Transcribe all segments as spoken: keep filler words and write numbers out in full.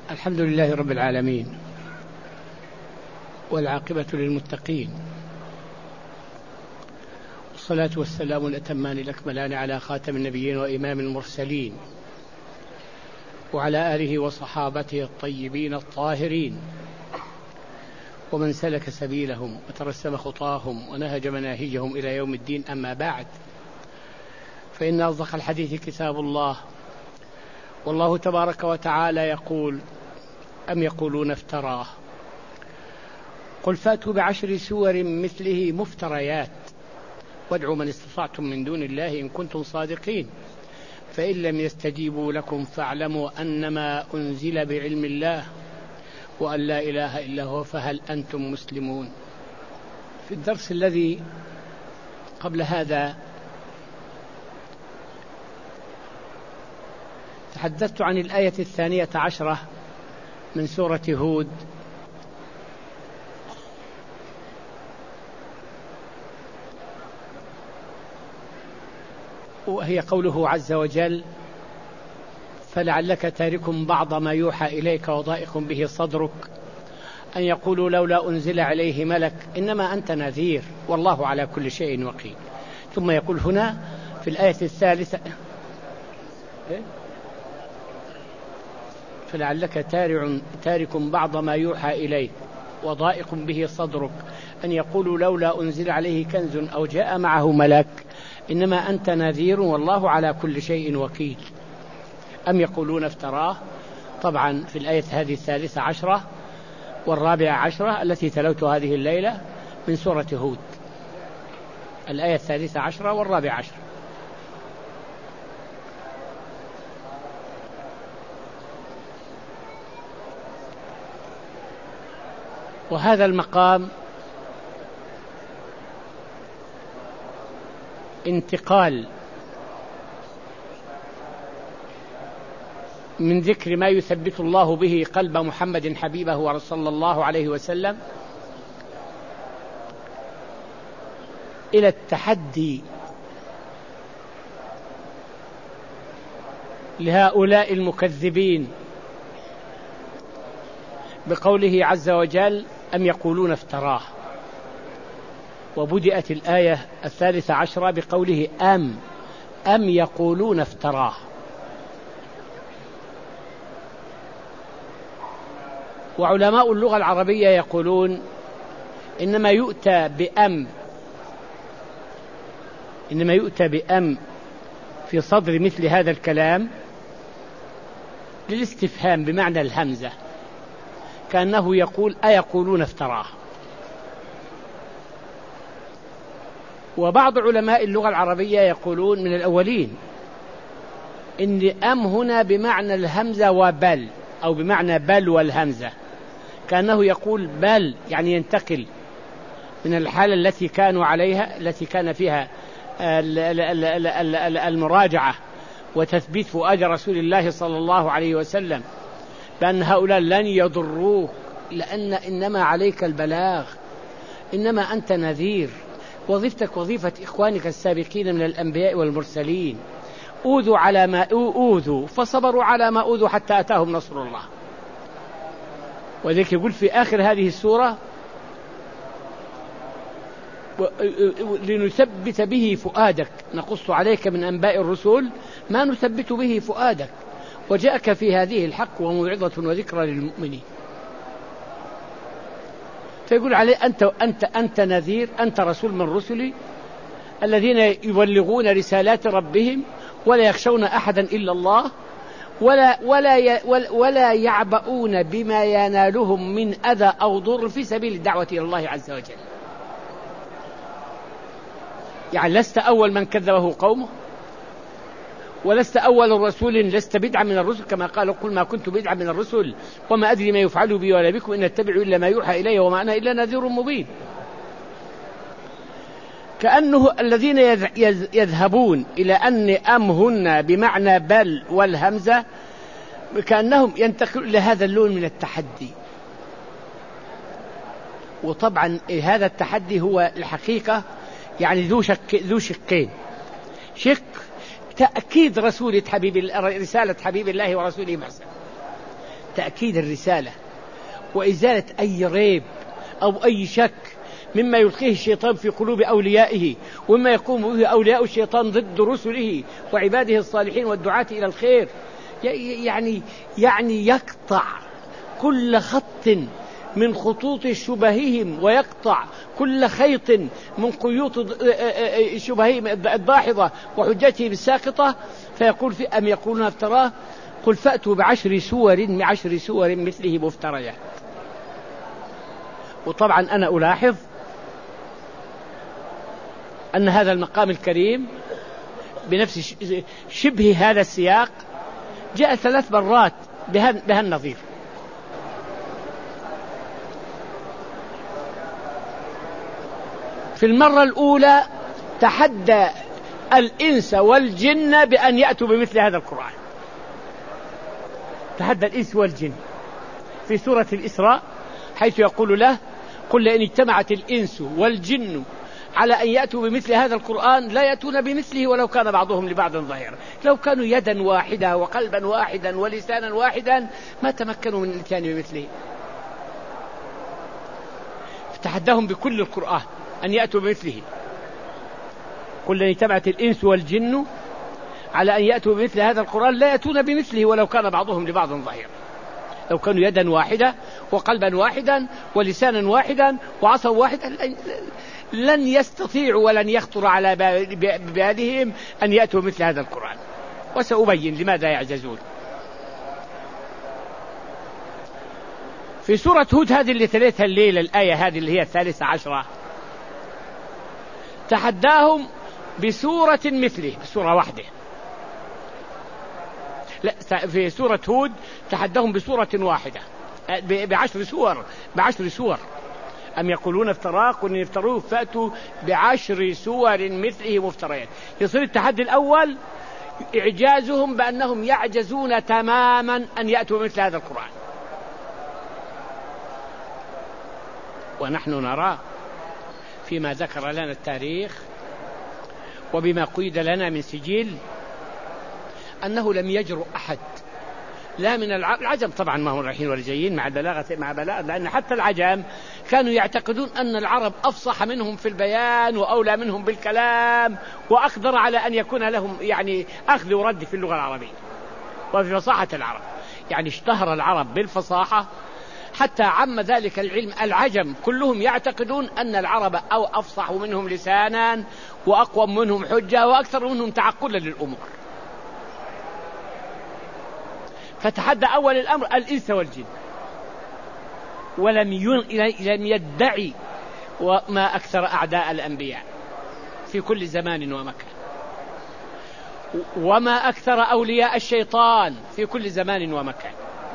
الحمد لله رب العالمين، والعاقبة للمتقين، والصلاة والسلام الأتمان الأكملان على خاتم النبيين وإمام المرسلين، وعلى آله وصحابته الطيبين الطاهرين، ومن سلك سبيلهم وترسم خطاهم ونهج مناهجهم إلى يوم الدين. أما بعد، فإن أصدق الحديث كتاب الله، والله تبارك وتعالى يقول: أم يقولون افتراه، قل فاتوا بعشر سور مثله مفتريات وادعوا من استطعتم من دون الله إن كنتم صادقين، فإن لم يستجيبوا لكم فاعلموا أنما أنزل بعلم الله وأن لا إله إلا هو فهل أنتم مسلمون. في الدرس الذي قبل هذا تحدثت عن الآية الثانية عشرة من سورة هود، وهي قوله عز وجل: فلعلك تارك بعض ما يوحى إليك وضائق به صدرك أن يقولوا لولا أنزل عليه ملك إنما أنت نذير والله على كل شيء وكيل. ثم يقول هنا في الآية الثالثة: فلعلك تارك بعض ما يوحى إليك وضائق به صدرك أن يقولوا لولا أنزل عليه كنز أو جاء معه ملك إنما أنت نذير والله على كل شيء وكيل. أم يقولون افتراه، طبعا في الآية هذه الثالثة عشرة والرابعة عشرة التي تلوت هذه الليلة من سورة هود، الآية الثالثة عشرة والرابعة عشرة. وهذا المقام انتقال من ذكر ما يثبت الله به قلب محمد حبيبه ورسول الله عليه وسلم إلى التحدي لهؤلاء المكذبين بقوله عز وجل: أم يقولون افتراه. وبدأت الآية الثالثة عشرة بقوله أم أم يقولون افتراه. وعلماء اللغة العربية يقولون إنما يؤتى بأم إنما يؤتى بأم في صدر مثل هذا الكلام للاستفهام بمعنى الهمزة، كأنه يقول أيقولون افتراه. وبعض علماء اللغة العربية يقولون من الأولين إن أم هنا بمعنى الهمزة وبل، أو بمعنى بل والهمزة، كأنه يقول بل يعني ينتقل من الحالة التي كانوا عليها، التي كان فيها المراجعة وتثبيت فؤاد رسول الله صلى الله عليه وسلم بأن هؤلاء لن يضروك، لأن إنما عليك البلاغ، إنما أنت نذير، وظيفتك وظيفة إخوانك السابقين من الأنبياء والمرسلين، أوذوا على ما أوذوا فصبروا على ما أوذوا حتى أتاهم نصر الله. وذلك يقول في آخر هذه السورة: لنثبت به فؤادك نقص عليك من أنباء الرسل ما نثبت به فؤادك وجاءك في هذه الحق وموعظة وذكرى للمؤمنين. فيقول عليه أنت, أنت, أنت نذير، أنت رسول من رسلي الذين يبلغون رسالات ربهم ولا يخشون أحدا إلا الله ولا, ولا, ولا يعبؤون بما ينالهم من أذى أو ضر في سبيل الدعوة إلى الله عز وجل. يعني لست أول من كذبه قومه، ولست أول رسول، لست بدعا من الرسل، كما قال: قل ما كنت بدعا من الرسل وما أدري ما يفعل بي ولا بكم إن أتبع إلا ما يوحى إلي وما أنا إلا نذير مبين. كأنه الذين يذهبون إلى أن أم هن بمعنى بل والهمزة كأنهم ينتقلون لهذا اللون من التحدي. وطبعا هذا التحدي هو الحقيقة يعني ذو شك ذو شقين: شق تأكيد رسولة حبيب رسالة حبيب الله ورسوله محسن، تأكيد الرسالة وإزالة أي ريب أو أي شك مما يلقيه الشيطان في قلوب أوليائه ومما يقوم به أولياء الشيطان ضد رسله وعباده الصالحين والدعاة إلى الخير. يعني يعني يقطع كل خط من خطوط شبههم ويقطع كل خيط من قيود شبههم الداحضة وحجتهم الساقطة، فيقول في أم يقولون افتراه قل فأتوا بعشر سور بعشر سور مثله مفتريات. وطبعا أنا ألاحظ أن هذا المقام الكريم بنفس شبه هذا السياق جاء ثلاث مرات بها النظير. في المرة الأولى تحدى الإنس والجن بأن يأتوا بمثل هذا القرآن، تحدى الإنس والجن في سورة الإسراء حيث يقول له قل لئن اجتمعت الإنس والجن على أن يأتوا بمثل هذا القرآن لا يأتون بمثله ولو كان بعضهم لبعض ظهيرا، لو كانوا يدا واحدة وقلبا واحدا ولسانا واحدا ما تمكنوا من الاتيان بمثله. فتحداهم بكل القرآن أن يأتوا بمثله. قل لئن اجتمعت الإنس والجن على أن يأتوا بمثل هذا القرآن لا يأتون بمثله ولو كان بعضهم لبعض ظهيرا، لو كانوا يدا واحدة وقلبا واحدا ولسانا واحدا وعصا واحدا لن يستطيعوا ولن يخطر على بالهم أن يأتوا مثل هذا القرآن. وسأبين لماذا يعجزون. في سورة هود هذه اللي تليتها الليلة الآية هذه اللي هي الثالثة عشرة تحداهم بسورة مثله، بسورة واحدة. لا، في سورة هود تحداهم بسورة واحدة بعشر سور بعشر سور أم يقولون افتراه قل إن افتروه فأتوا بعشر سور مثله مفتريات. يصير التحدي الأول إعجازهم بأنهم يعجزون تماما أن يأتوا مثل هذا القرآن، ونحن نرى فيما ذكر لنا التاريخ وبما قيد لنا من سجيل أنه لم يجرؤ أحد لا من العجم، طبعا ما هم رايحين ولا جايين مع بلاغة مع بلاغة، لأن حتى العجم كانوا يعتقدون أن العرب أفصح منهم في البيان وأولى منهم بالكلام وأقدر على أن يكون لهم يعني أخذ ورد في اللغة العربية وفي فصاحة العرب. يعني اشتهر العرب بالفصاحة حتى عم ذلك العلم العجم كلهم يعتقدون أن العرب أو أفصح منهم لسانا وأقوى منهم حجة وأكثر منهم تعقلا للأمور. فتحدى أول الأمر الإنس والجن، ولم لم يدعي وما أكثر أعداء الأنبياء في كل زمان ومكان، وما أكثر أولياء الشيطان في كل زمان ومكان.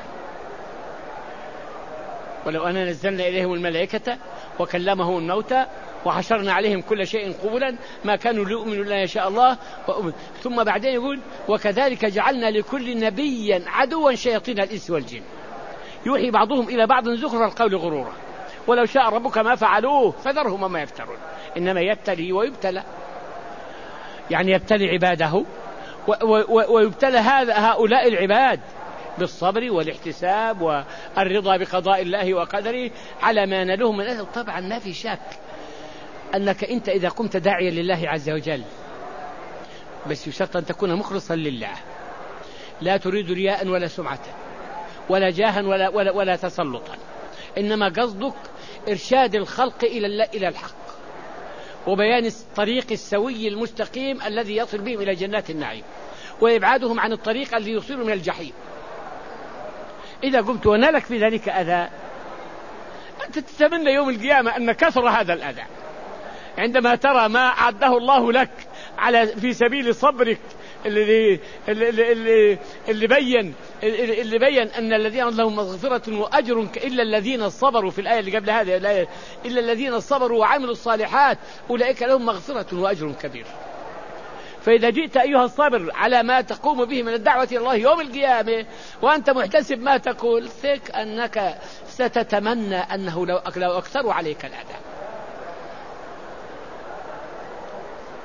ولو أننا نزلنا إليهم الملائكة وكلمهم الموتى وحشرنا عليهم كل شيء قبلا ما كانوا ليؤمنوا إلا يشاء الله. ثم بعدين يقول وكذلك جعلنا لكل نبي عدوا شياطين الإنس والجن يوحي بعضهم إلى بعض زخرف القول غرورا ولو شاء ربك ما فعلوه فذرهم وما يفترون إنما يبتلي ويبتلى، يعني يبتلي عباده ويبتلى هذا هؤلاء العباد بالصبر والاحتساب والرضا بقضاء الله وقدره على ما نالهم من أجل. طبعا ما في شك أنك أنت إذا قمت داعيا لله عز وجل بس يشرط أن تكون مخلصا لله، لا تريد رياء ولا سمعة ولا جاها ولا, ولا, ولا تسلطا، إنما قصدك إرشاد الخلق إلى إلى الحق وبيان الطريق السوي المستقيم الذي يصل بهم إلى جنات النعيم وإبعادهم عن الطريق الذي يصير من الجحيم. إذا قمت ونالك في ذلك أذى أنت تتمنى يوم القيامة أن كثر هذا الأذى عندما ترى ما أعده الله لك على في سبيل صبرك اللي اللي اللي, اللي بين اللي بين أن الذين لهم مغفرة وأجر إلا الذين صبروا في الآية اللي قبل هذه الآية إلا الذين صبروا وعملوا الصالحات أولئك لهم مغفرة وأجر كبير. فإذا جئت أيها الصابر على ما تقوم به من الدعوة إلى الله يوم القيامة وأنت محتسب ما تقول ثق أنك ستتمنى أنه لو أكثروا عليك الأذى.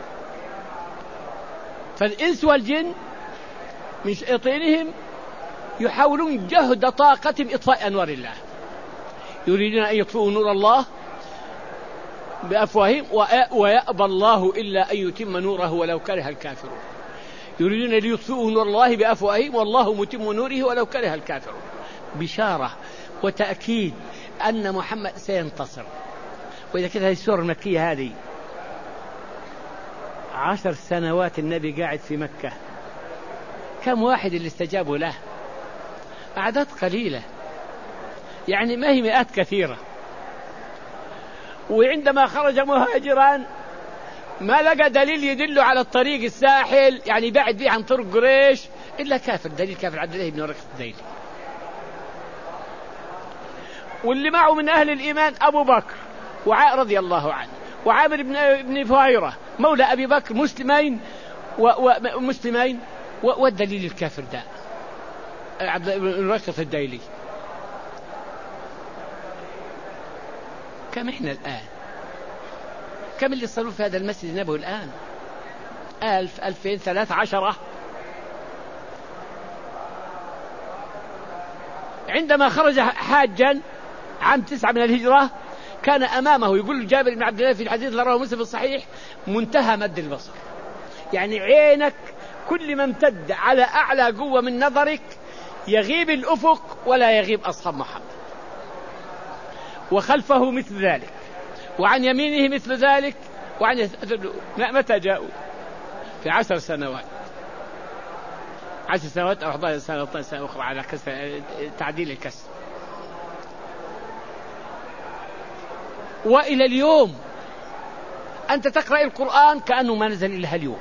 فالإنس والجن من شياطينهم يحاولون جهد طاقتهم إطفاء أنوار الله، يريدون أن يطفئوا نور الله بأفواههم ويأبى الله إلا أن يتم نوره ولو كره الكافرون. يريدون أن يطفئوا نور الله بأفواههم والله متم نوره ولو كره الكافرون. بشارة وتأكيد أن محمد سينتصر. وإذا كانت هذه السورة المكية هذه عشر سنوات النبي قاعد في مكة، كم واحد اللي استجابوا له؟ أعداد قليلة، يعني ما هي مئات كثيرة. وعندما خرج مهاجران ما لقى دليل يدل على الطريق الساحل، يعني بعد به عن طرق قريش، إلا كافر، دليل كافر عبد الله بن ورقة الديلي. واللي معه من أهل الإيمان أبو بكر وعائشة رضي الله عنه وعامر بن بن فهيرة مولى أبي بكر، مسلمين ومسلمين، والدليل الكافر ده عبد الله بن ورقة الديلي. كم إحنا الآن؟ كم اللي صاروا في هذا المسجد النبوي الآن؟ ألف، ألفين، ثلاث عشرة. عندما خرج حاجا عام تسعة من الهجرة كان أمامه، يقول جابر بن عبد الله في الحديث الذي رواه مسلم في الصحيح، منتهى مد البصر، يعني عينك كل ما امتد على أعلى قوة من نظرك يغيب الأفق ولا يغيب أصحاب محمد. وخلفه مثل ذلك، وعن يمينه مثل ذلك، وعن متى جاءوا؟ في عشر سنوات، عشر سنوات أو أحد عشر سنة أو اثنتا عشرة أخرى على كسر تعديل الكسر. وإلى اليوم أنت تقرأ القرآن كأنه ما نزل إلا اليوم،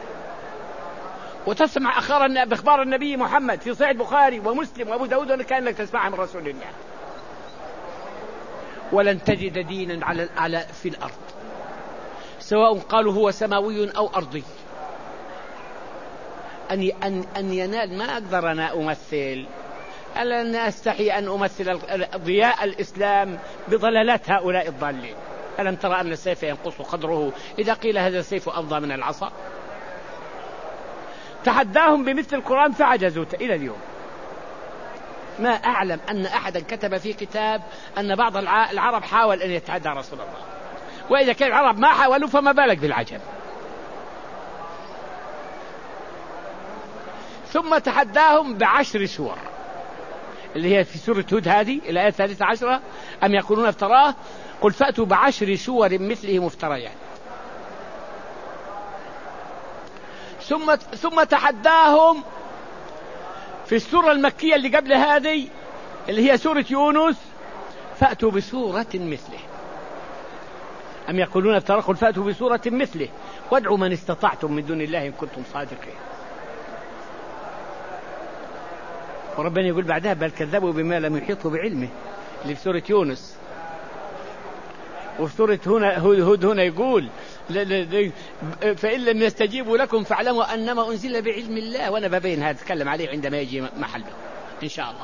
وتسمع أخبار بأخبار النبي محمد في صحيح البخاري ومسلم وأبو داود وكأنك تسمعها من رسول الله. ولن تجد دينا على على في الأرض سواء قالوا هو سماوي أو أرضي أن أن أن ينال. ما أقدر أنا أمثل، ألا أن أستحي أن أمثل ضياء الإسلام بضلالات هؤلاء الضالين. ألم ترى أن السيف ينقص قدره إذا قيل هذا السيف أفضى من العصا؟ تحداهم بمثل القرآن فعجزوا إلى اليوم. ما أعلم أن أحدا كتب في كتاب أن بعض العرب حاول أن يتحدى رسول الله، وإذا كان العرب ما حاولوا فما بالك بالعجم. ثم تحداهم بعشر سور، اللي هي في سورة هود هذه الآية الثالثة عشرة، أم يقولون افتراه قل فأتوا بعشر سور مثله مفتريات. ثم ثم تحداهم في السورة المكية اللي قبل هذه اللي هي سورة يونس، فأتوا بسورة مثله. أم يقولون افتراه قل فأتوا بسورة مثله وادعوا من استطعتم من دون الله إن كنتم صادقين. وربنا يقول بعدها بل كذبوا بما لم يحيطوا بعلمه، اللي في سورة يونس. وفي سورة هنا هود هنا يقول فإن لم يستجيبوا لكم فاعلموا أنما أنزل بعلم الله. وأنا ببين هذا أتكلم عليه عندما يجي محله إن شاء الله.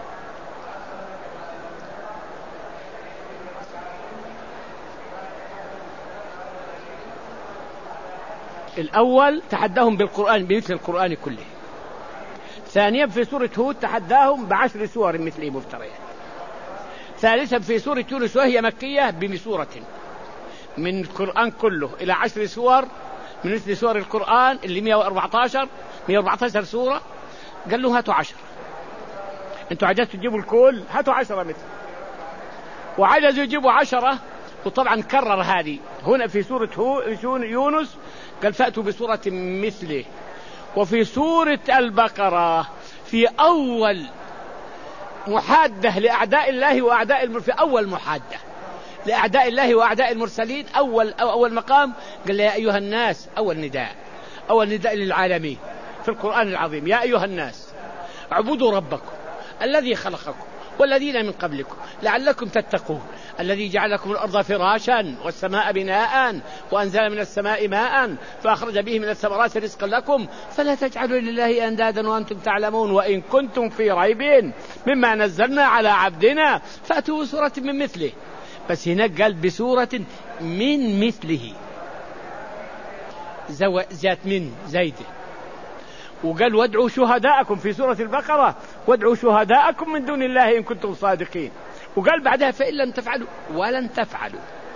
الأول تحداهم بالقرآن بمثل القرآن كله. ثانيا في سورة هود تحداهم بعشر سور مثله مفتريات. ثالثا في سورة يونس وهي مكية بسورة من القرآن كله إلى عشر سور من مثل سور القرآن اللي مئة وأربعة عشر مئة وأربعة عشر سورة. قال له هاتوا عشر، انتوا عجزتوا تجيبوا الكل، هاتوا عشرة مثل. وعجزوا يجيبوا عشرة، وطبعا كرر هذه هنا في سورة يونس قال فأتوا بسورة مثله. وفي سورة البقرة في أول محادة لأعداء الله وأعداء المرسلين، في أول محادة لأعداء الله وأعداء المرسلين، أول أول مقام قال يا أيها الناس، أول نداء أول نداء للعالمين في القرآن العظيم، يا أيها الناس اعبدوا ربكم الذي خلقكم والذين من قبلكم لعلكم تتقون الذي جعل لكم الأرض فراشا والسماء بناء وأنزل من السماء ماء فأخرج به من الثمرات رزقا لكم فلا تجعلوا لله أندادا وأنتم تعلمون وإن كنتم في ريب مما نزلنا على عبدنا فأتوا سورة من مثله. بس هناك قال بسورة من مثله، ذات من زيده. وقال وادعوا شهداءكم في سورة البقرة، وادعوا شهداءكم من دون الله إن كنتم صادقين. وقال بعدها فإن لم تفعلوا ولن تفعلوا.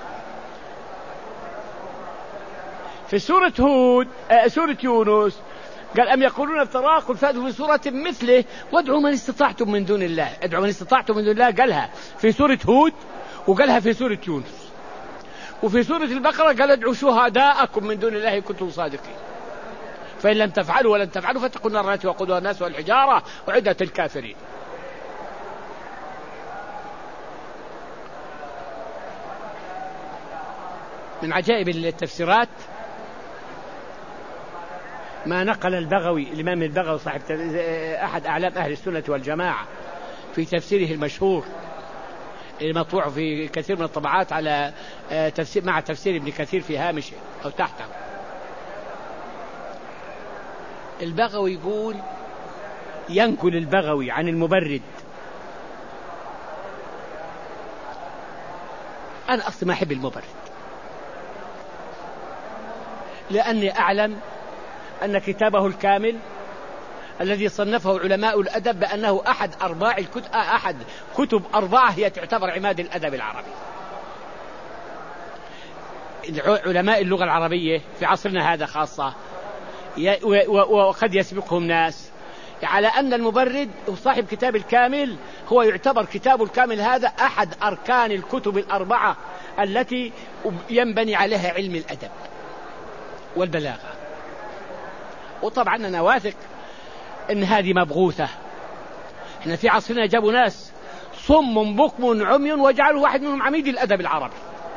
في سورة هود آه سورة يونس قال أم يقولون افتراه قل فأتوا في سورة مثله وادعوا من استطعتم من دون الله. ادعوا من استطعتم من دون الله قالها في سورة هود وقالها في سورة يونس. وفي سورة البقرة قال ادعوا شهداءكم من دون الله إن كنتم صادقين. فإن لم تفعلوا ولن تفعلوا فاتقوا النار التي وقودها الناس والحجارة وعدة الكافرين. من عجائب التفسيرات ما نقل البغوي، الإمام البغوي صاحب أحد أعلام أهل السنة والجماعة، في تفسيره المشهور المطبوع في كثير من الطبعات على تفسير مع تفسير ابن كثير في هامشه أو تحته. البغوي يقول، ينقل البغوي عن المبرد: أنا أصلا ما أحب المبرد، لأني أعلم أن كتابه الكامل الذي صنفه علماء الأدب بأنه أحد أرباع الكتب أحد كتب أربعة هي تعتبر عماد الأدب العربي. علماء اللغة العربية في عصرنا هذا خاصة وقد يسبقهم ناس على أن المبرد صاحب كتاب الكامل هو يعتبر كتاب الكامل هذا أحد أركان الكتب الأربعة التي ينبني عليها علم الأدب والبلاغة. وطبعا أنا واثق إن هذه مبغوثة. إحنا في عصرنا جابوا ناس صم بكم عمي وجعلوا واحد منهم عميد الأدب العربي.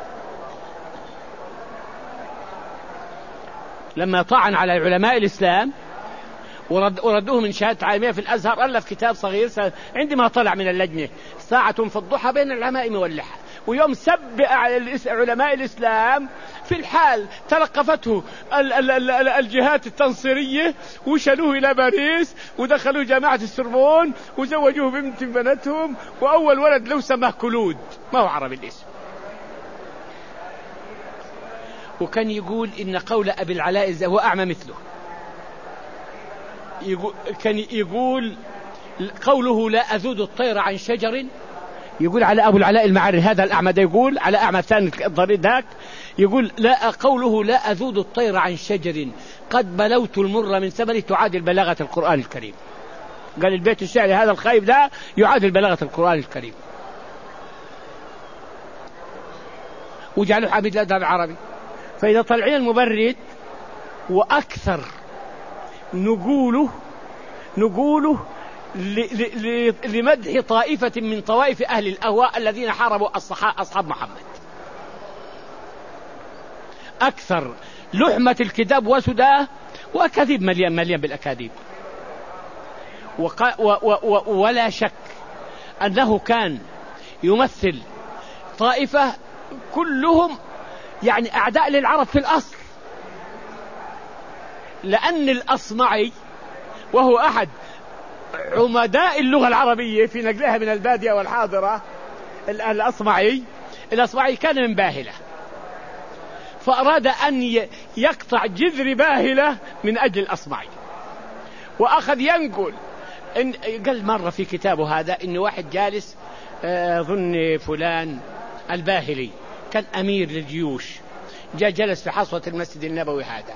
لما طعن على علماء الإسلام ورد وردوه من شهادة عالمية في الأزهر، ألف كتاب صغير عندما طلع من اللجنة ساعة في الضحى بين العمائم واللحى. ويوم سب علماء الإسلام في الحال تلقفته الجهات التنصيرية وشلوه إلى باريس ودخلوا جامعة السربون وزوجوه بنت بنتهم، وأول ولد له سماه كلود، ما هو عربي الاسم. وكان يقول إن قول أبي العلاء هو أعمى مثله، يقول كان يقول قوله لا أذود الطير عن شجر، يقول على أبو العلاء المعري هذا الأعمى ده، يقول على أعمى ثاني الضرير ذاك، يقول لا قوله لا أذود الطير عن شجر قد بلوت المر من ثمره تعادل بلاغة القرآن الكريم. قال البيت الشعري هذا الخايب ده يعادل بلاغة القرآن الكريم، وجعله حميد الأدب العربي. فإذا طلعين المبرد وأكثر نقوله نقوله لمدح طائفة من طوائف أهل الأهواء الذين حاربوا أصحاب محمد، أكثر لحمة الكتاب وسداه، وأكاذيب مليان مليان بالأكاذيب. ولا شك أنه كان يمثل طائفة كلهم يعني أعداء للعرب في الأصل، لأن الأصمعي وهو أحد عمداء اللغة العربية في نقلها من البادية والحاضرة، الأصمعي الأصمعي كان من باهلة، فأراد أن يقطع جذر باهلة من أجل الأصمعي، وأخذ ينقل إن قال مرة في كتابه هذا إن واحد جالس ظن فلان الباهلي كان أمير للجيوش، جاء جلس في حصوة المسجد النبوي هذا،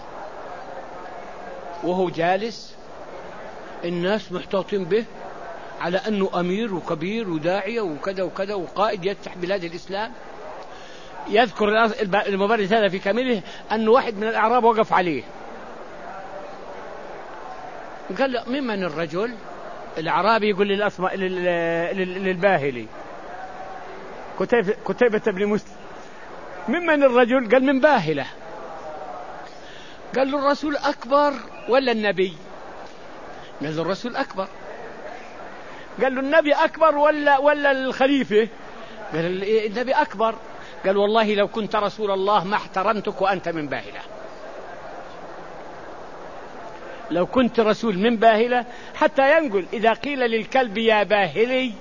وهو جالس الناس محتاطين به على أنه أمير وكبير وداعية وكذا وكذا وقائد يفتح بلاد الإسلام. يذكر المبرد هذا في كامله أن واحد من الأعراب وقف عليه قال له ممن الرجل؟ الأعرابي يقول للباهلي كتيبة بن مسلم ممن الرجل؟ قال من باهلة. قال له الرسول أكبر ولا النبي؟ قال له الرسول أكبر. قال له النبي أكبر ولا ولا الخليفة؟ قال النبي أكبر. قال والله لو كنت رسول الله ما احترمتك وأنت من باهلة. لو كنت رسول من باهلة حتى ينقل إذا قيل للكلب يا باهلي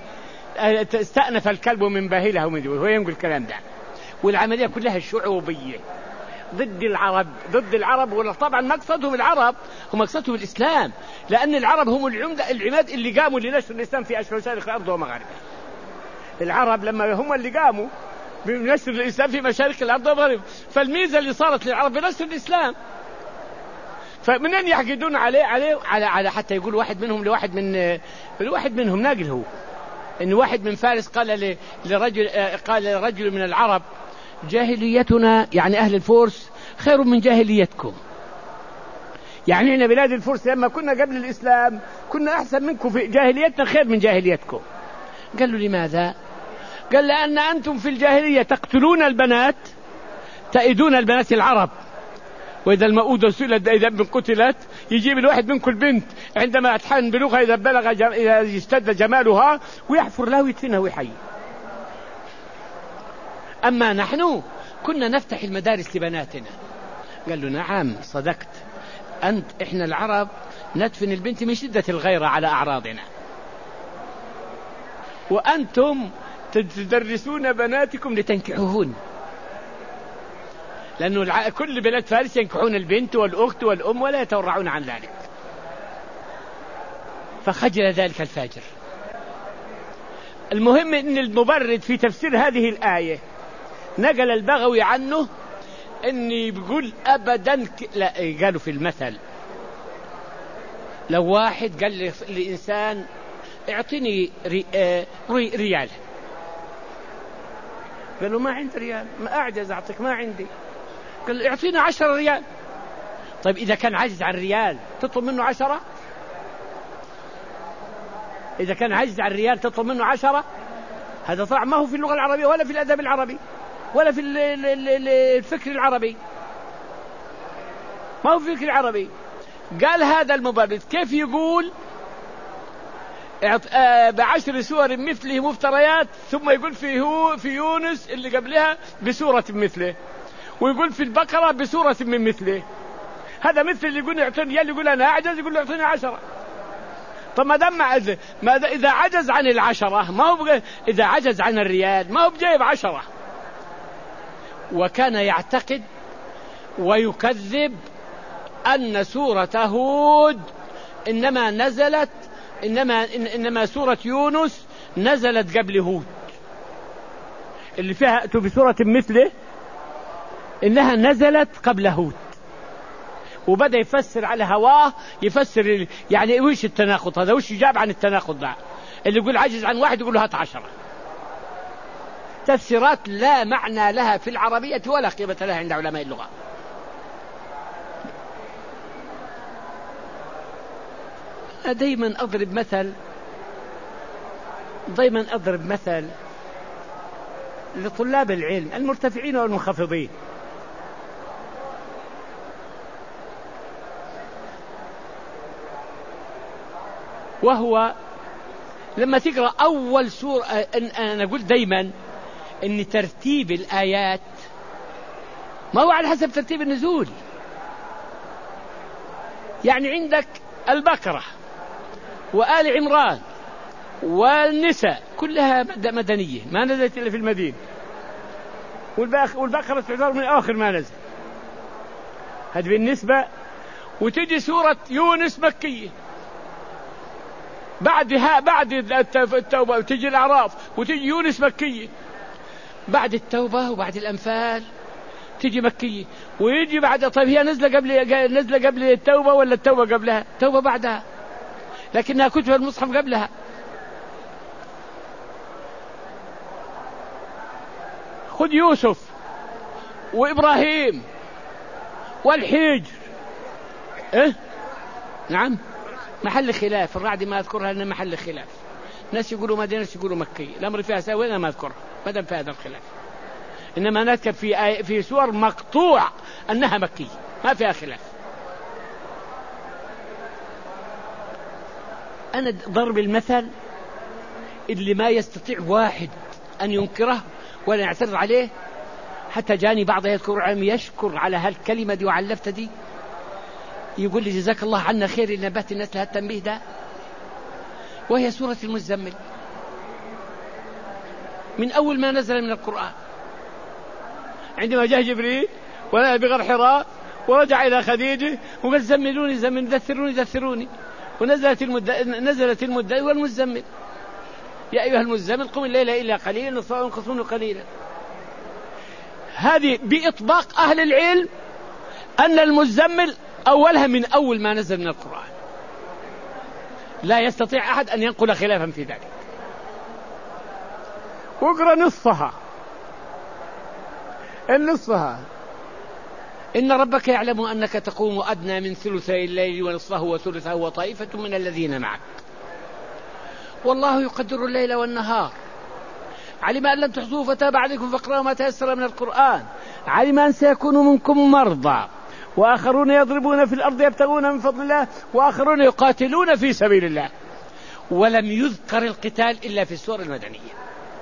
استأنف الكلب من باهلة، هو ينقل الكلام ده. والعملية كلها شعوبية ضد العرب ضد العرب ولا طبعا مقصدهم العرب، هم مقصدهم الإسلام، لأن العرب هم العمدة العماد اللي قاموا لنشر الإسلام في أشرق مشارق الأرض ومغاربها. العرب لما هم اللي قاموا بنشر الإسلام في مشارق الأرض ومغاربها، فالميزة اللي صارت للعرب بنشر الإسلام، فمنين يحقدون عليه عليه على على حتى يقول واحد منهم لواحد من الواحد منهم ناقل هو إن واحد من فارس قال لرجل قال لرجل من العرب جاهليتنا يعني أهل الفرس خير من جاهليتكم، يعني إحنا بلاد الفرس لما كنا قبل الإسلام كنا أحسن منكم، في جاهليتنا خير من جاهليتكم. قال له لماذا؟ قال لأن أنتم في الجاهلية تقتلون البنات تأيدون البنات العرب، وإذا المؤودة سئلت إذا ابن قتلت يجيب الواحد منكم البنت عندما أتحن بلغها إذا بلغ إذا اشتد جمالها ويحفر له ويدفنها ويحيي. أما نحن كنا نفتح المدارس لبناتنا. قال له نعم صدقت، أنت إحنا العرب ندفن البنت من شدة الغيرة على أعراضنا، وأنتم تدرسون بناتكم لتنكحوهن، لأنه كل بلاد فارس ينكحون البنت والأخت والأم ولا يتورعون عن ذلك. فخجل ذلك الفاجر. المهم أن المبرد في تفسير هذه الآية نقل البغوي عنه أني بيقول أبدا ك... لا قالوا في المثل لو واحد قال لإنسان اعطيني ري... آه... ري... ريال، قال له ما عندي ريال، ما أعجز أعطيك ما عندي، قال اعطينا عشرة ريال. طيب إذا كان عاجز عن ريال تطلب منه عشرة؟ إذا كان عاجز عن ريال تطلب منه عشرة؟ هذا طبعا ما هو في اللغة العربية ولا في الأدب العربي ولا في الفكر العربي، ما هو في الفكر العربي. قال هذا المبرد كيف يقول بعشر سور مثله مفتريات، ثم يقول في في يونس اللي قبلها بسورة مثله، ويقول في البقرة بسورة من مثله. هذا مثل اللي يقول يعطيني ريال يقول أنا أعجز يقول يعطيني عشرة. طب ما دام ما إذا عجز عن العشرة ما هو إذا عجز عن الريال ما هو بجايب عشرة. وكان يعتقد ويكذب أن سورة هود إنما نزلت إنما إنما سورة يونس نزلت قبل هود، اللي فيها أتوا بسورة مثله إنها نزلت قبل هود، وبدأ يفسر على هواه، يفسر يعني وش التناقض هذا، وش يجاب عن التناقض ده، اللي يقول عجز عن واحد يقول له هات عشرة. تفسيرات لا معنى لها في العربية ولا قيمة لها عند علماء اللغة. دايما أضرب مثل دايما أضرب مثل لطلاب العلم المرتفعين والمنخفضين. وهو لما تقرأ أول سورة، أنا أقول دايما أن ترتيب الآيات ما هو على حسب ترتيب النزول. يعني عندك البقرة وآل عمران والنساء كلها مدنية ما نزلت إلا في المدينة، والبقرة تعتبر من آخر ما نزل، هذا بالنسبة. وتجي سورة يونس مكية، بعدها بعد التوبة وتجي الأعراف، وتجي يونس مكية، بعد التوبة وبعد الأنفال تجي مكية، ويجي بعد. طيب هي نزلة قبل نزلة قبل التوبة ولا التوبة قبلها؟ التوبة بعدها، لكنها كتب المصحف قبلها. خذ يوسف وإبراهيم والحجر، إيه؟ نعم محل خلاف، الرعد ما أذكرها لأنها محل خلاف، ناس يقولوا مدينة ناس يقولوا مكية، الأمر فيها سوي أنا ما أذكرها ما دام في هذا الخلاف، إنما نذكر في في سور مقطوع أنها مكية ما فيها خلاف. أنا ضرب المثل اللي ما يستطيع واحد أن ينكره ولا يعترض عليه. حتى جاني بعض يذكر عم يشكر على هالكلمة دي وعلفت دي، يقول لي جزاك الله عنا خير اللي نبهت الناس لها التنبيه ده، وهي سورة المزمل من أول ما نزل من القرآن. عندما جاء جبريل ونزل بغار حراء ورجع إلى خديجة وقال زملوني زملوني دثروني دثروني، ونزلت المدة نزلت المدة والمزمل يا أيها المزمل قم الليل إلا قليلا نصفه وانقص منه قليلا. هذه بإطباق أهل العلم أن المزمل أولها من أول ما نزل من القرآن، لا يستطيع أحد أن ينقل خلافا في ذلك. واقرأ نصفها النصفها إن ربك يعلم أنك تقوم أدنى من ثلثي الليل ونصفه وثلثه وطائفة من الذين معك والله يقدر الليل والنهار علم أن لن تحصوه فتاب عليكم فاقرأوا ما تيسر من القرآن علم أن سيكون منكم مرضى وآخرون يضربون في الأرض يبتغون من فضل الله وآخرون يقاتلون في سبيل الله. ولم يذكر القتال إلا في السور المدنية،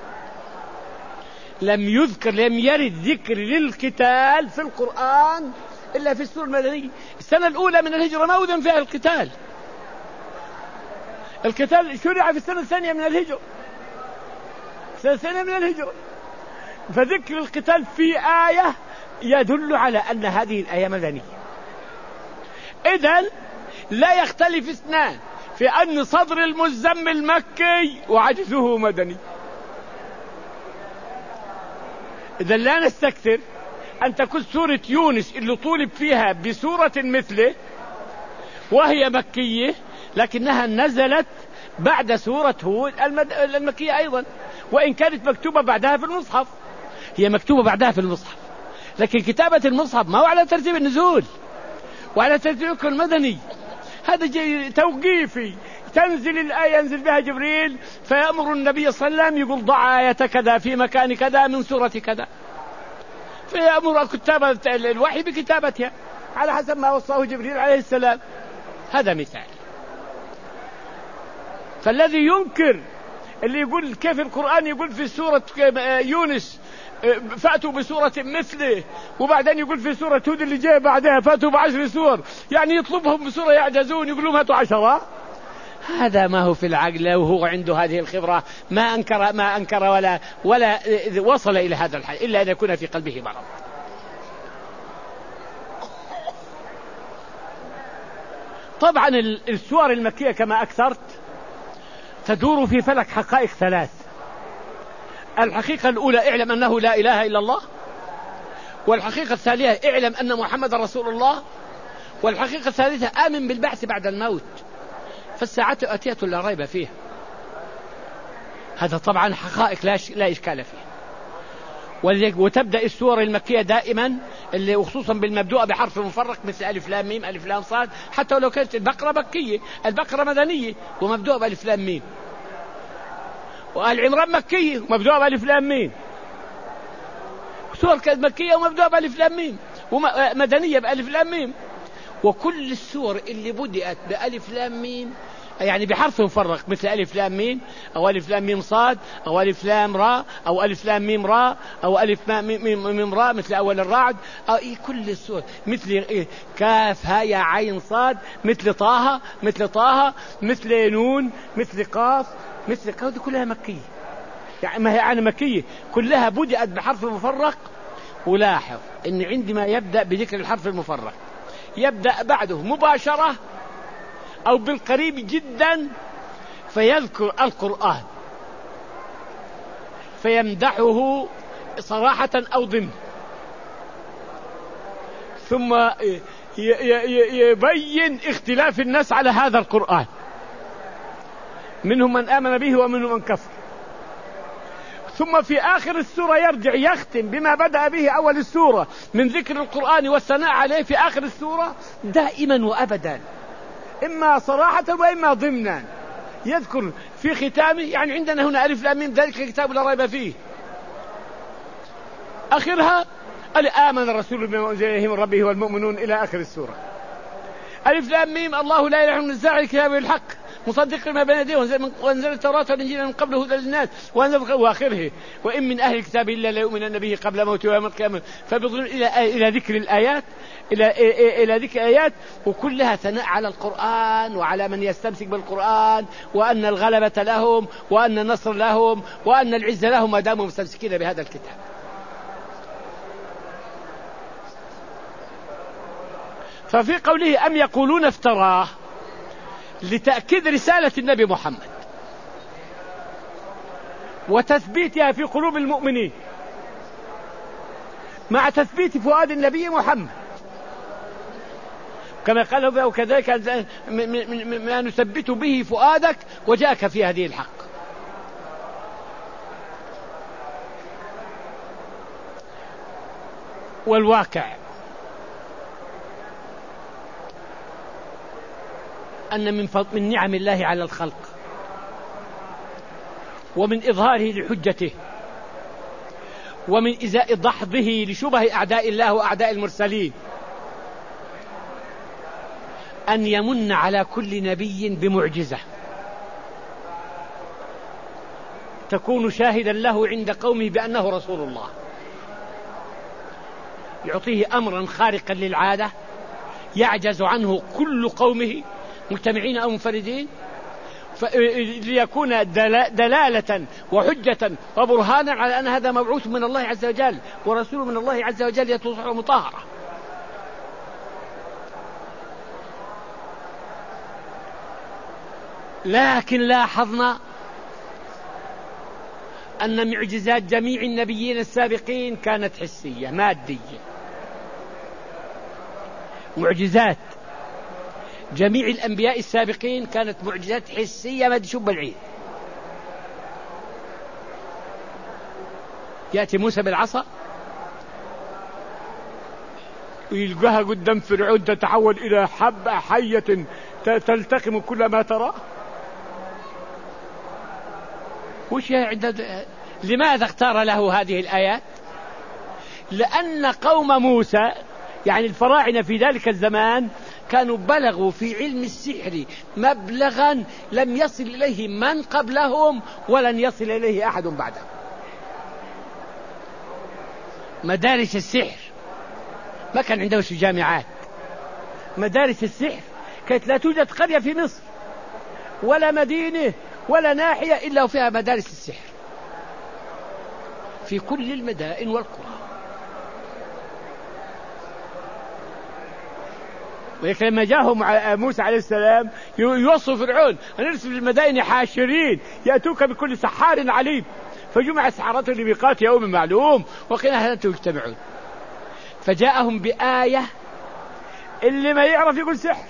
لم يذكر لم يرد ذكر للقتال في القرآن إلا في السور المدنية. السنة الأولى من الهجرة ما أذن فيها القتال، القتال شرع في السنة الثانية من الهجرة، السنة الثانية من الهجرة. فذكر القتال في آية يدل على أن هذه الآية مدنية. إذن لا يختلف اثنان في أن صدر المزمل مكي وعجزه مدني. إذن لا نستكثر أن تكون سورة يونس اللي طولب فيها بسورة مثله وهي مكية لكنها نزلت بعد سورة هود المكية أيضا، وإن كانت مكتوبة بعدها في المصحف. هي مكتوبة بعدها في المصحف لكن كتابة المصحف ما هو على ترتيب النزول وعلى ترتيب المدني، هذا توقيفي. تنزل الآية ينزل بها جبريل فيأمر النبي صلى الله عليه وسلم يقول ضع آية كذا في مكان كذا من سورة كذا، فيأمر كتاب الوحي بكتابتها على حسب ما وصاه جبريل عليه السلام. هذا مثال. فالذي ينكر اللي يقول كيف القرآن يقول في سورة يونس فأتوا بسورة مثله وبعدين يقول في سورة هود اللي جاء بعدها فأتوا بعشر سور، يعني يطلبهم بسورة يعجزون يقول لهم هاتوا عشرة. هذا ما هو في العقل وهو عنده هذه الخبرة ما أنكر ما أنكر ولا ولا وصل إلى هذا الحد إلا أن يكون في قلبه مرض. طبعا السور المكية كما أكثرت تدور في فلك حقائق ثلاث. الحقيقة الأولى اعلم أنه لا إله إلا الله، والحقيقة الثانية اعلم أن محمد رسول الله، والحقيقة الثالثة آمن بالبعث بعد الموت فالساعة آتية لا ريب فيها. هذا طبعا حقائق لا, لا إشكال فيها. وتبدأ السور المكية دائما اللي وخصوصا بالمبدوء بحرف مفرق مثل ألف لام ميم ألف لام صاد، حتى ولو كانت البقرة مكية البقرة مدنية ومبدوء بألف لام ميم، وآل عمران مكية ومبدوء بألف لام ميم، سور كانت مكية ومبدوء بألف لام ميم ومدنية بألف لام ميم. وكل السور اللي بدأت بألف لام ميم يعني بحرف مفرق مثل ألف لام ميم أو ألف لام ميم صاد أو ألف لام راء أو ألف لام ميم راء أو ألف ميم ميم راء مثل أول الرعد أو إيه كل السور مثل إيه كاف ها يا عين صاد مثل طه مثل طه مثل نون مثل قاف مثل قاف كلها مكية، يعني ما هي يعني مكية كلها بدأت بحرف مفرق. ولاحظ إن عندما يبدأ بذكر الحرف المفرق يبدأ بعده مباشرة أو بالقريب جدا فيذكر القرآن فيمدحه صراحة أو ضمن، ثم يبين اختلاف الناس على هذا القرآن، منهم من آمن به ومنهم من كفر. ثم في آخر السورة يرجع يختم بما بدأ به أول السورة من ذكر القرآن والثناء عليه في آخر السورة دائما وأبدا، إما صراحة وإما ضمنا يذكر في ختامه. يعني عندنا هنا ألف لام ميم ذلك الكتاب لا ريب فيه، آخرها آمن الرسول بما أنزل إليه من ربه والمؤمنون إلى آخر السورة. ألف لام ميم الله لا إله إلا هو نزل على الكتاب بالحق مصدق لما بين يديه وأنزل التوراة والإنجيل من قبله هدى للناس وأنزل وآخره وإن من أهل الكتاب إلا ليؤمنن به قبل موته ويوم القيامة. فبيضون إلى إلى ذكر الآيات إلى إلى ذكر آيات وكلها ثناء على القرآن وعلى من يستمسك بالقرآن وأن الغلبة لهم وأن النصر لهم وأن العزة لهم ما داموا مستمسكين بهذا الكتاب. ففي قوله أم يقولون افتراه لتأكيد رسالة النبي محمد وتثبيتها في قلوب المؤمنين مع تثبيت فؤاد النبي محمد، كما قال وكذلك ما نثبت به فؤادك وجاءك في هذه الحق. والواقع أن من من نعم الله على الخلق ومن إظهاره لحجته ومن إزاء ضحضه لشبه أعداء الله وأعداء المرسلين أن يمن على كل نبي بمعجزة تكون شاهدا له عند قومه بأنه رسول الله، يعطيه أمرا خارقا للعادة يعجز عنه كل قومه مجتمعين أو منفردين، ليكون دلالة وحجة وبرهانا على أن هذا مبعوث من الله عز وجل ورسول من الله عز وجل يتصح مطهرة. لكن لاحظنا أن معجزات جميع النبيين السابقين كانت حسية مادية. معجزات جميع الأنبياء السابقين كانت معجزات حسية ما تشب العين. يأتي موسى بالعصا ويلقاها قدام فرعون تتحول إلى حبة حية تلتقم كل ما ترى. وش عدد؟ لماذا اختار له هذه الآيات؟ لأن قوم موسى يعني الفراعنة في ذلك الزمان كانوا بلغوا في علم السحر مبلغا لم يصل إليه من قبلهم ولن يصل إليه أحد بعدهم. مدارس السحر ما كان عندهم جامعات، مدارس السحر كانت لا توجد قرية في مصر ولا مدينة ولا ناحية إلا وفيها مدارس السحر في كل المدائن والقرى. ولكن لما جاءهم موسى عليه السلام يوصوا فرعون أن نرسل المدائن حاشرين يأتوك بكل سحار عليم، فجمع سحرته لميقات يوم معلوم وقيل هل أنتم يجتمعون. فجاءهم بآية اللي ما يعرف يقول سحر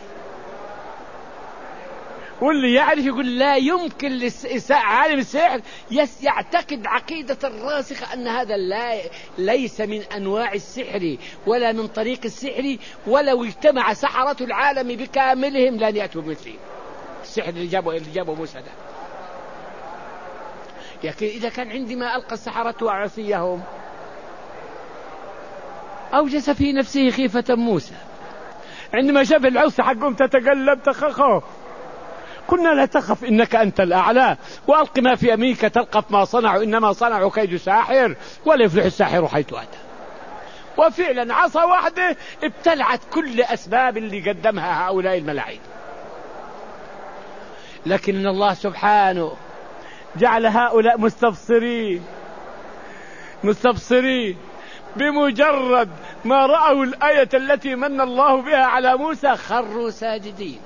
واللي يعرف يقول لا يمكن عالم السحر يعتقد عقيدة الراسخة أن هذا لا ليس من أنواع السحر ولا من طريق السحر، ولو اجتمع سحرة العالم بكاملهم لن يأتوا بمثله. السحر اللي جابه اللي جابه موسى ده، لكن إذا كان عندما ألقى السحرة عصيهم أوجس في نفسه خيفة موسى، عندما شاف العصا حقهم تتقلب تخخف، قلنا لا تخف إنك أنت الأعلى وألق ما في يمينك تلقف ما صنعوا إنما صنعوا كيد ساحر ولا يفلح الساحر حيث أتى. وفعلا عصا واحدة ابتلعت كل أسباب اللي قدمها هؤلاء الملاعين. لكن الله سبحانه جعل هؤلاء مستبصرين مستبصرين بمجرد ما رأوا الآية التي من الله بها على موسى خروا ساجدين،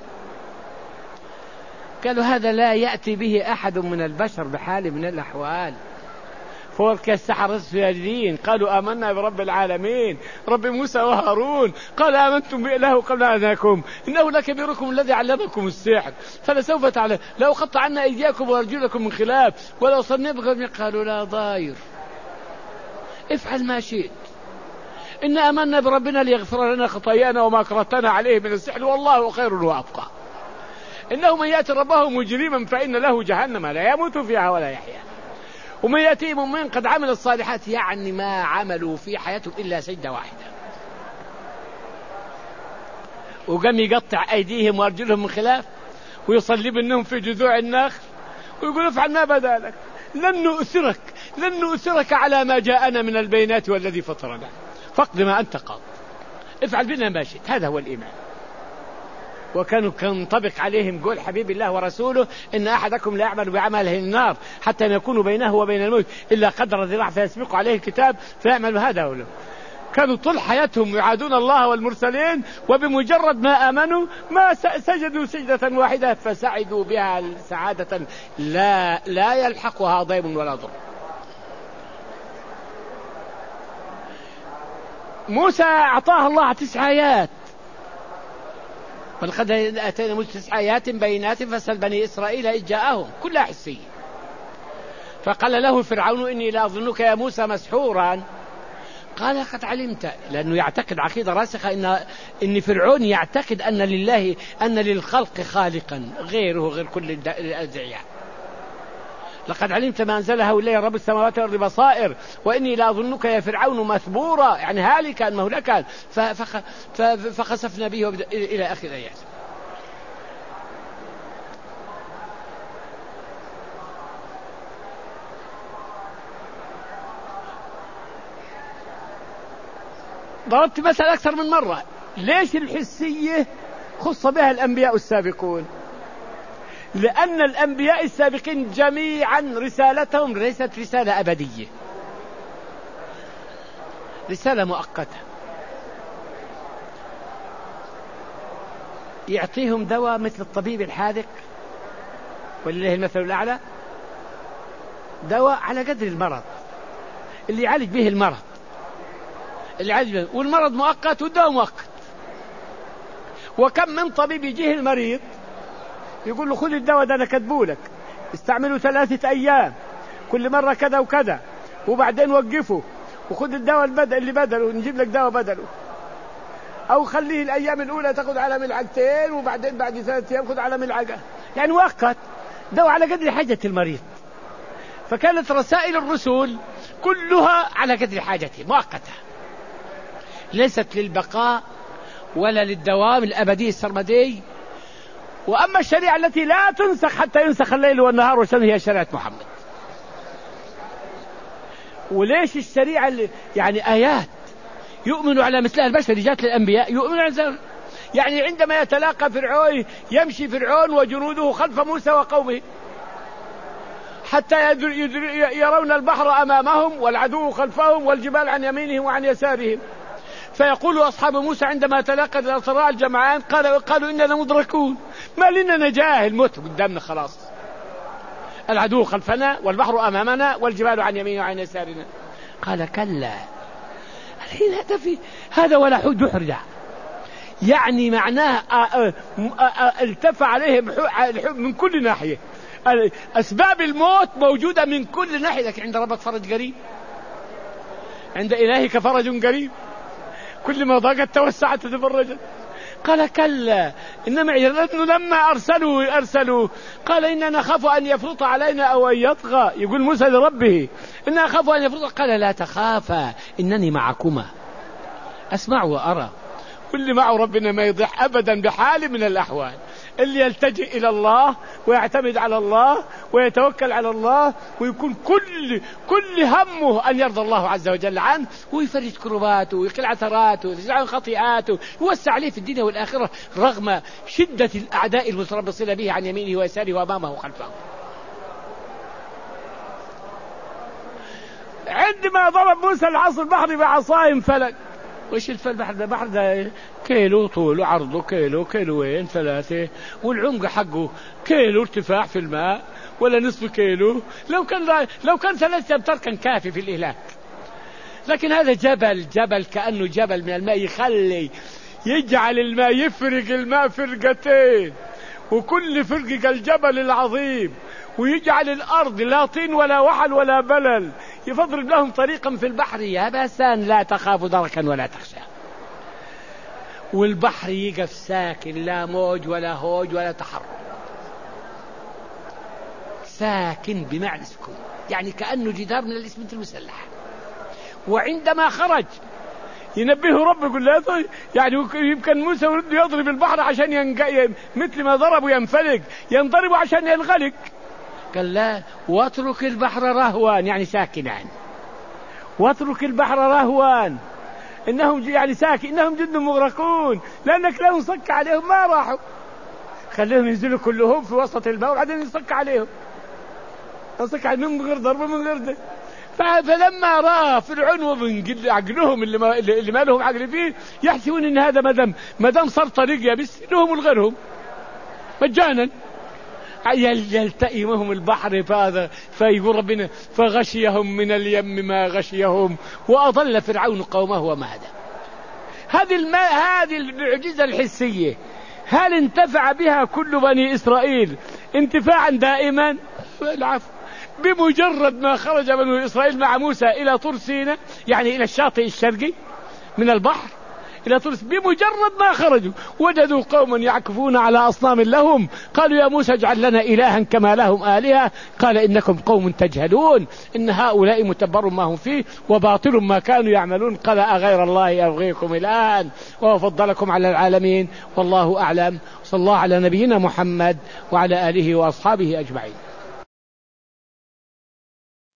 قالوا هذا لا يأتي به أحد من البشر بحال من الأحوال. فورك السحرة الساجدين قالوا آمنا برب العالمين رب موسى وهارون. قال آمنتم بإله قبل أن أذنكم إنه لكبيركم الذي علمكم السحر فلسوف تعلمون لو قطع عنا أيديكم وأرجلكم من خلاف ولو صلبناكم. قالوا لا ضاير افعل ما شئت إن آمنا بربنا ليغفر لنا خطايانا وما أكرهتنا عليه من السحر والله خير وأبقى. إنه من يأتي ربه مجرما فإن له جهنم لا يموت فيها ولا يحيا ومن يأتي مؤمن قد عمل الصالحات يعني ما عملوا في حياتهم إلا سجدة واحدة. وقام يقطع أيديهم وأرجلهم من خلاف ويصلب منهم في جذوع النخل ويقول افعل ما بدا لك لن نؤثرك لن نؤثرك على ما جاءنا من البينات والذي فطرنا فاقض ما أنت قاض افعل بنا ما شئت. هذا هو الإيمان. وكانوا ينطبق عليهم قول حبيب الله ورسوله إن أحدكم لا يعمل بعمل أهل النار حتى ما يكون بينه وبين الموت إلا قدر ذراع فيسبق عليه الكتاب فيعمل هذا له. كانوا طول حياتهم يعادون الله والمرسلين، وبمجرد ما آمنوا ما سجدوا سجدة واحدة فسعدوا بها سعادة لا لا يلحقها ضيم ولا ضر. موسى أعطاه الله تسع آيات، ولقد آتينا موسى تسع آيات بينات فاسأل بني إسرائيل إذ جاءهم كلها حسية. فقال له فرعون إني لأظنك يا موسى مسحورا. قال قد علمت، لأنه يعتقد عقيدة راسخة إن إن فرعون يعتقد أن لله أن للخلق خالقا غيره غير كل الأدعياء. لقد علمت ما أنزل هؤلاء رب السماوات والأرض بصائر وإني لأظنك يا فرعون مثبورا، يعني هالكا مهلكا. فخسفنا به إلى آخر الآيات. ضربت مثل أكثر من مرة. ليش الحسية خص بها الأنبياء السابقون؟ لأن الأنبياء السابقين جميعا رسالتهم ليست رسالة أبدية، رسالة مؤقتة. يعطيهم دواء مثل الطبيب الحاذق ولله المثل الأعلى، دواء على قدر المرض اللي يعالج به المرض، اللي يعالج به، والمرض مؤقت والدواء مؤقت. وكم من طبيب يجيه المريض يقول له خذ الدواء ده أنا كاتبه استعمله ثلاثة أيام كل مرة كذا وكذا، وبعدين وقفه وخذ الدواء البدل اللي بدله نجيب لك دواء بدله، أو خليه الأيام الأولى تأخذ على ملعقتين وبعدين بعد ثلاثة أيام خذ على ملعقة، يعني مؤقت، دواء على قدر حاجة المريض. فكانت رسائل الرسل كلها على قدر حاجته مؤقتة، ليست للبقاء ولا للدوام الأبدي السرمدي. وأما الشريعة التي لا تنسخ حتى ينسخ الليل والنهار والشمس هي شريعة محمد. وليش الشريعة اللي يعني آيات يؤمنوا على مثلها البشر جاءت للأنبياء يؤمنوا على، يعني عندما يتلاقى فرعون يمشي فرعون وجنوده خلف موسى وقومه حتى يرون البحر أمامهم والعدو خلفهم والجبال عن يمينهم وعن يسارهم. فيقول أصحاب موسى عندما تلاقى الأسرى الجمعان قالوا, قالوا إننا مدركون، ما لنا نجاه، الموت قدامنا خلاص، العدو خلفنا والبحر أمامنا والجبال عن يميننا وعن يسارنا. قال كلا، الحين هذا في هذا ولا حد يحرج، يعني معناه التفى عليهم الحب من كل ناحية، أسباب الموت موجودة من كل ناحية، لكن عند ربك فرج قريب، عند إلهك فرج قريب، كل ما ضاقت توسعت تفرجت. قال كلا إن معي لما أرسلوا أرسلوا قال إننا نخاف أن يفرط علينا أو أن يطغى، يقول موسى لربه إننا نخاف أن يفرط، قال لا تخافا إنني معكما أسمع وأرى. واللي معه ربنا ما يضيع أبدا بحال من الأحوال، اللي يلتجئ إلى الله ويعتمد على الله ويتوكل على الله ويكون كل كل همه أن يرضى الله عز وجل عنه ويفرج كرباته ويقل عثراته ويزعل خطيئاته ويوسع عليه في الدنيا والآخرة رغم شدة الأعداء المتربصين به عن يمينه ويساره وأمامه وخلفه. عندما ضرب موسى العصا البحر بعصاه انفلق. وإيش البحر ده؟ بحر ده كيلو طوله عرضه كيلو كيلوين ثلاثة، والعمق حقه كيلو ارتفاع في الماء ولا نصف كيلو. لو كان لو كان ثلاثة أمتار كان كافي في الإهلاك، لكن هذا جبل جبل كأنه جبل من الماء، يخلي يجعل الماء يفرق الماء فرقتين، وكل فرق الجبل العظيم، ويجعل الأرض لا طين ولا وحل ولا بلل، يفضرب لهم طريقا في البحر يابسا لا تخاف دركا ولا تخشى. والبحر يقف ساكن، لا موج ولا هوج ولا تحرك، ساكن بمعنى سكون، يعني كأنه جدار من الإسمنت المسلح. وعندما خرج ينبهه رب يقول له يعني يمكن موسى يرد يضرب البحر عشان ينقى مثل ما ضربوا ينفلق، ينضرب عشان ينغلق. قال لا، واترك البحر رهوان يعني ساكنان، واترك البحر رهوان إنهم يعني ساكن إنهم جد مغرقون، لأنك لو نصك عليهم ما راحوا، خليهم ينزلوا كلهم في وسط الماء وبعدين نصك عليهم، نصك عليهم من غير ضرب من غير ده. فلما رأى فرعون ومن عقلهم اللي ما, اللي ما لهم عقل فيه يحسبون ان هذا مدام مدام صار طريق يبس لهم الغيرهم مجانا، يلتئمهم البحر فهذا فيقول ربنا فغشيهم من اليم ما غشيهم وأضل فرعون قومه وما هدى. هذه الماء هذه المعجزة الحسية هل انتفع بها كل بني إسرائيل انتفاعا دائما؟ العفو. بمجرد ما خرج بني إسرائيل مع موسى إلى طور سيناء، يعني إلى الشاطئ الشرقي من البحر إلى طور سيناء، بمجرد ما خرجوا وجدوا قوما يعكفون على أصنام لهم، قالوا يا موسى اجعل لنا إلها كما لهم آلهة، قال إنكم قوم تجهلون إن هؤلاء متبر ما هم فيه وباطل ما كانوا يعملون، قال أغير الله أبغيكم الآن وفضلكم على العالمين والله أعلم. صلى الله على نبينا محمد وعلى آله وأصحابه أجمعين.